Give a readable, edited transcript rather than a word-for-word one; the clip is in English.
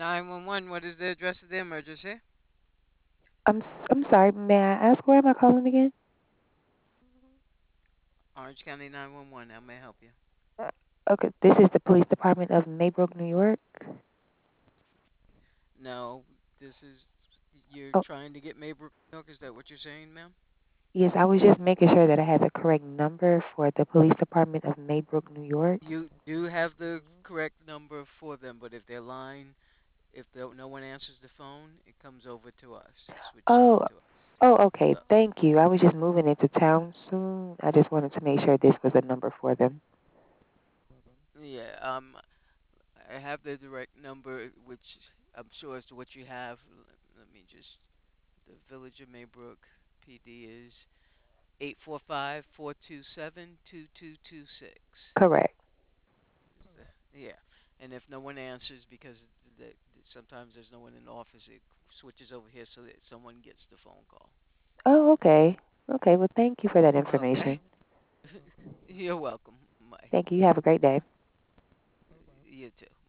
911, what is the address of the emergency? I'm sorry. May I ask where am I calling again? Orange County 911, how may I help you? Uh, Okay, this is the police department of Maybrook, New York. No, this is. You're Oh, trying to get Maybrook, New York? Is that what you're saying, ma'am? yes, I was just making sure that I had the correct number for the police department of Maybrook, New York. You do have the correct number for them, but if their line, if no one answers the phone, it comes over to us. It switches over Oh, to us. okay. So, Thank you. I was just moving into town soon. I just wanted to make sure this was a number for them. yeah, I have the direct number, which I'm sure is what you have. Let me just. The Village of Maybrook PD is 845-427-2226. Correct. Yeah, and if no one answers because sometimes there's no one in the office, it switches over here so that someone gets the phone call. Oh, okay. Okay. Well, thank you for that Okay. information. You're welcome. Bye. Thank you. You have a great day. You too.